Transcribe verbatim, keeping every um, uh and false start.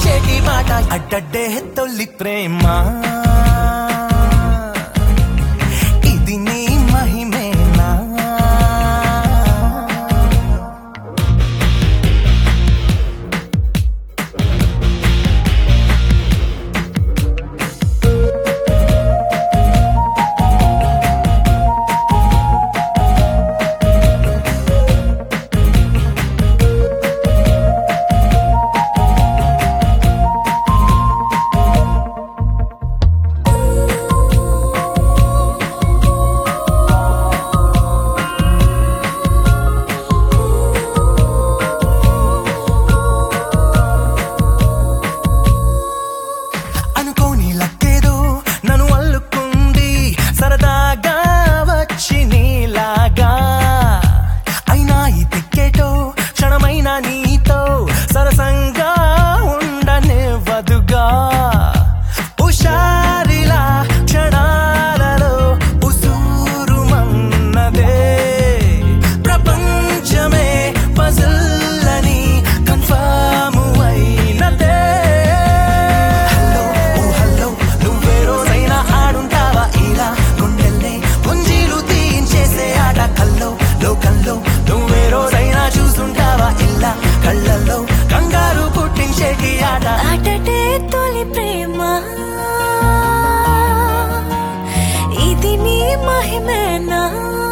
పుట్టించేటి మాట అడ్డడ్డే తొలి ప్రేమ ఇది నీ మహిమేనా నీతో సరసంగా ఉండనివ్వదుగా ఉషారిలా క్షణాలలో ఉసూరుమన్నదే ప్రపంచమే పజిల్లని కన్ఫర్మ్ అయినదే హలో ఓ హలో నువ్వే రోజైనా ఆడుంటావా ఇలా గుండెల్నే పుంజీలు తీయించేసే ఆట కల్లో లోకల్లో నువ్వే రోజైనా చూస్తుంటావా ఇలా కళ్ళల్లో కంగారు పుట్టించేటి ఆట ఆటటే తొలి ప్రేమ ఇది నీ మహిమేనా